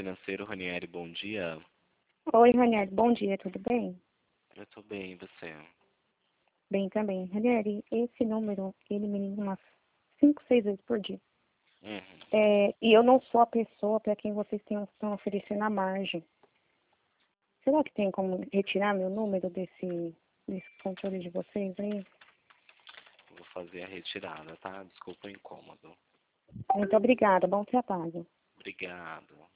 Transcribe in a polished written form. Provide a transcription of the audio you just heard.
financeiro, Ranieri, bom dia. Oi, Ranieri, bom dia, tudo bem? Eu tô bem, e você? Bem também. Ranieri, esse número, ele me liga umas 5, 6 vezes por dia. Uhum. E eu não sou a pessoa para quem vocês estão oferecendo a margem. Será que tem como retirar meu número desse controle de vocês aí? Vou fazer a retirada, tá? Desculpa o incômodo. Muito obrigada, bom trabalho. Obrigado.